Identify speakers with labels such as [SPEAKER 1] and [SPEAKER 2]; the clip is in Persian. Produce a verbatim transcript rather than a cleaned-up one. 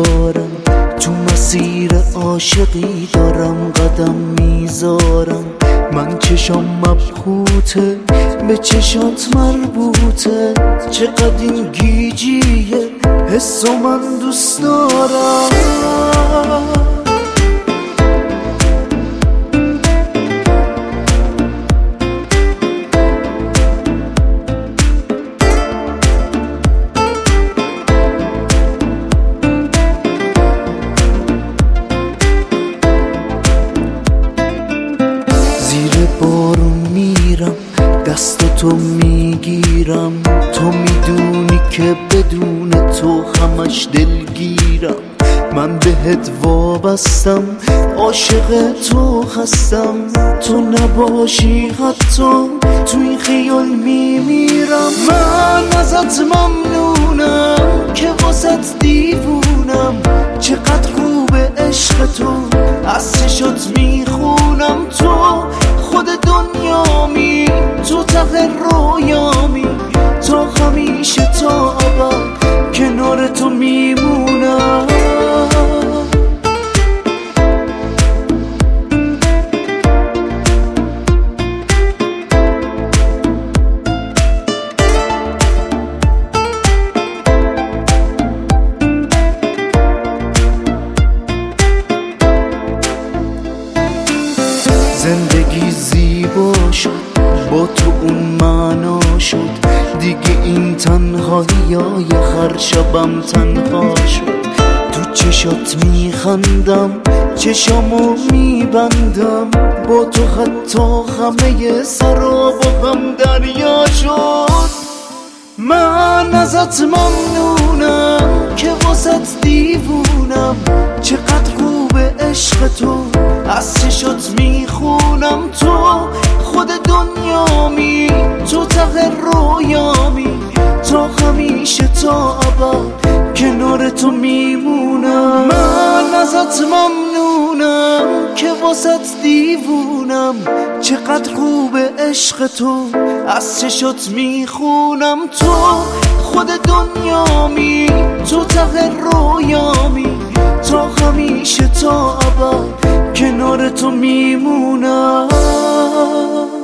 [SPEAKER 1] بیقرارم، تو مسیر عاشقی دارم قدم میذارم. من چشام مبهوته به چشات مربوطه، چقدر این گیجیه حسو من دوست دارم. بارون میرم دست تو میگیرم، تو میدونی که بدون تو همش دلگیرم. من بهت وابستم عاشق تو هستم، تو نباشی حتی تو این خیال میمیرم. من ازت ممنونم که واسط دیوونم، چقدر خوبه عشق تو از چشات میخونم. تو خود دنیامی، تو ته رویامی، تا همیشه تا ابد کنار تو میمونم. زندگی زیبا شد با تو اون معنا شد، دیگه این تنهایی های هر شبم تنها شد. تو چشات میخندم چشامو میبندم، با تو حتی همه سراب و غم دریا شد. من ازت ممنونم که واسط دیوونم، چقدر خوبه عشق تو از چشات میخونم. تو خود دنیامی، تو ته رویامی، تا همیشه تا ابد کنار تو میمونم. من ازت ممنونم که واسط دیوونم، چقدر خوبه عشق تو از چشات میخونم. تو خود دنیامی، تو ته رویامی، تا همیشه تا ابد کنار تو میمونم.